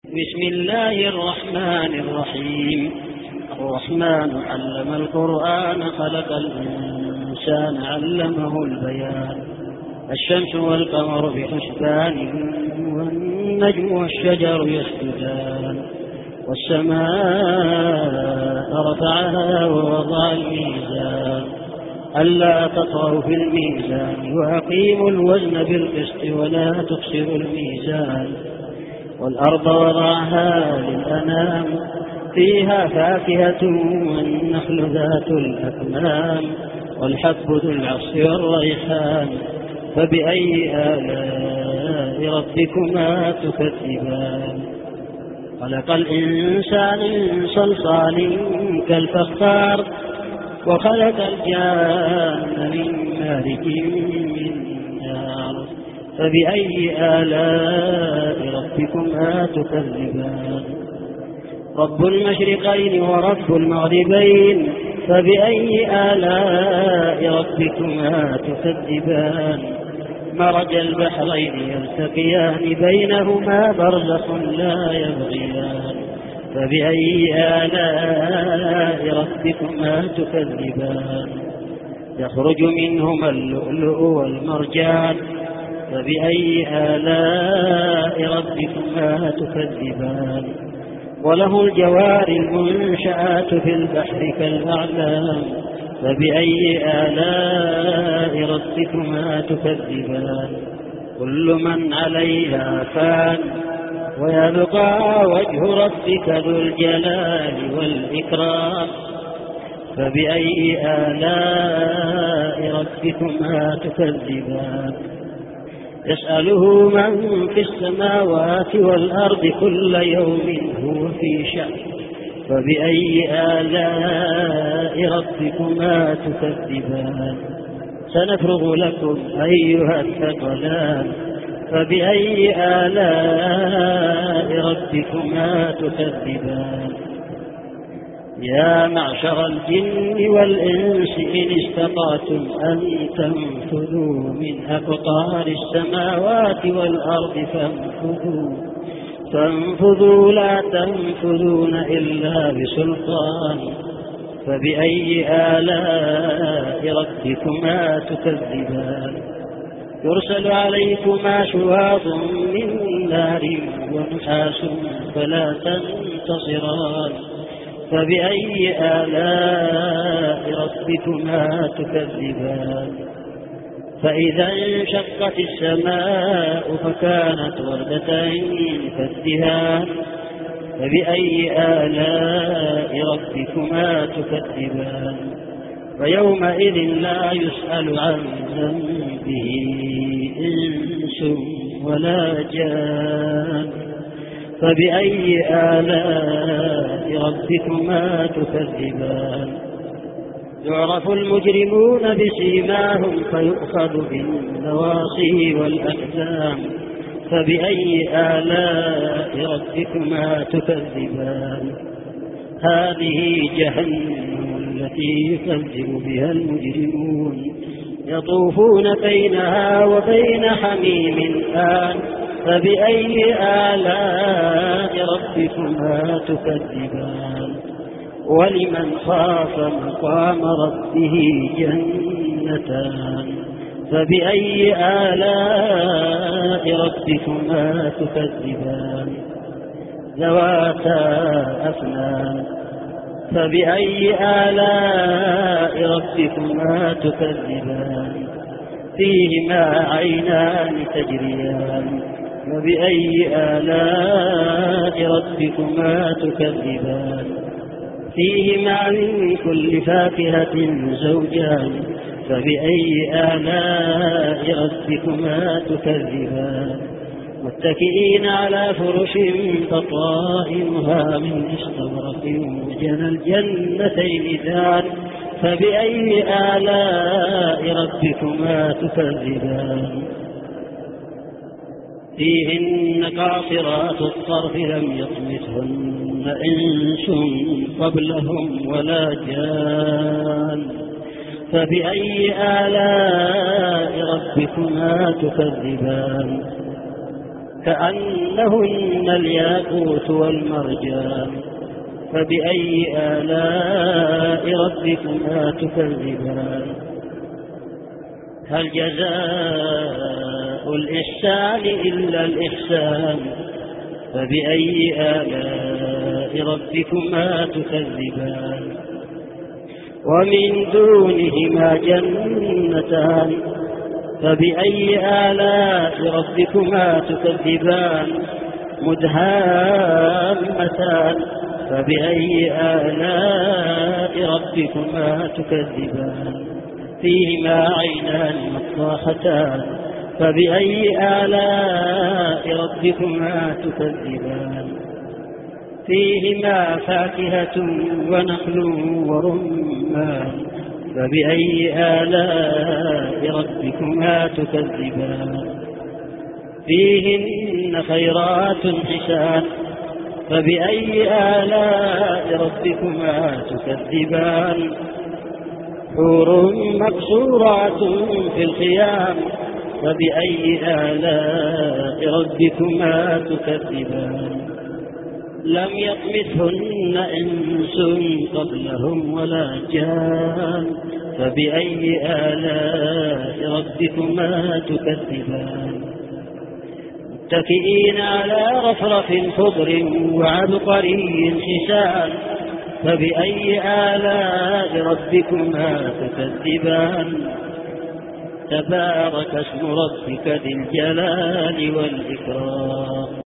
بسم الله الرحمن الرحيم. الرحمن علم القرآن خلق الإنسان علمه البيان. الشمس والقمر بحسبان والنجم والشجر يسجدان والسماء رفعها ووضع الميزان ألا تطغوا في الميزان وأقيموا الوزن بالقسط ولا تخسروا الميزان والأرض وضعها للأنام فيها فاكهة والنخل ذات الأكمام والحب ذو العصف والريحان فبأي آلاء ربكما تكذبان. خلق الإنسان من صلصال كالفخار وخلق الجان من مارج من نار فبأي آلاء ربكما تكذبان. رب المشرقين ورب المغربين فبأي آلاء ربكما تكذبان. مرج البحرين يلتقيان بينهما برزخ لا يبغيان فبأي آلاء ربكما تكذبان. يخرج منهما اللؤلؤ والمرجان فبأي آلاء ربكما تكذبان. وله الجوار المنشآت في البحر كالأعلام فبأي آلاء ربكما تكذبان. كل من عليها فان ويبقى وجه ربك ذو الجلال والإكرام فبأي آلاء ربكما تكذبان. يسأله من في السماوات والأرض كل يوم هو في شأن فبأي آلاء ربكما تكذبان. سنفرغ لكم أيها الثقلان فبأي آلاء ربكما تكذبان. يا معشر الجن والإنس إن استطعتم أن تنفذوا من أقطار السماوات والأرض فانفذوا لا تنفذون إلا بسلطان فبأي آلاء ربكما تكذبان. يرسل عليكما شواظ من نار ونحاس فلا تنتصران فبأي آلاء ربكما تكذبان. فإذا انشقت السماء فكانت وردة كالدهان فبأي آلاء ربكما تكذبان. فيومئذ لا يسأل عن ذنبه إنس ولا جان فبأي آلاء ربكما تكذبان. يعرف المجرمون بسيماهم فيؤخذ بالنواصي والأقدام فبأي آلاء ربكما تكذبان. هذه جهنم التي يكذب بها المجرمون يطوفون بينها وبين حميم آن فبأي آلاء ربكما تكذبان. ولمن خاف مقام ربه جنتان فبأي آلاء ربكما تكذبان. ذواتا أفنان فبأي آلاء ربكما تكذبان. فيهما عينان تجريان فبأي آلاء ربكما تكذبان. فيهما من كل فاكهة زوجان فبأي آلاء ربكما تكذبان. متكئين على فرش بطائنها من استبرق وجنى الجنتين دان فبأي آلاء ربكما تكذبان. فيهن قاصرات الطرف لم يطمثهن إنس قبلهم ولا جان فبأي آلاء ربكما تكذبان. كأنهن الياقوت والمرجان فبأي آلاء ربكما تكذبان هل جزاء الإحسان إلا الإحسان فبأي آلاء ربكما تكذبان ومن دونهما جنتان فبأي آلاء ربكما تكذبان مدهامتان فبأي آلاء ربكما تكذبان فيهما عينان مفتوحتان فبأي آلاء ربكما تكذبان فيهما فاكهة ونخل ورمان فبأي آلاء ربكما تكذبان فيهن خيرات حسان فبأي آلاء ربكما تكذبان حور مقصورات في الخيام فبأي آلاء ربكما تكذبان لم يطمثهن إنس قبلهم ولا جان فبأي آلاء ربكما تكذبان متكئين على رفرف خضر وعبقري حسان فبأي آلاء ربكما تكذبان تبارك اسم ربك ذي الجلال والإكرام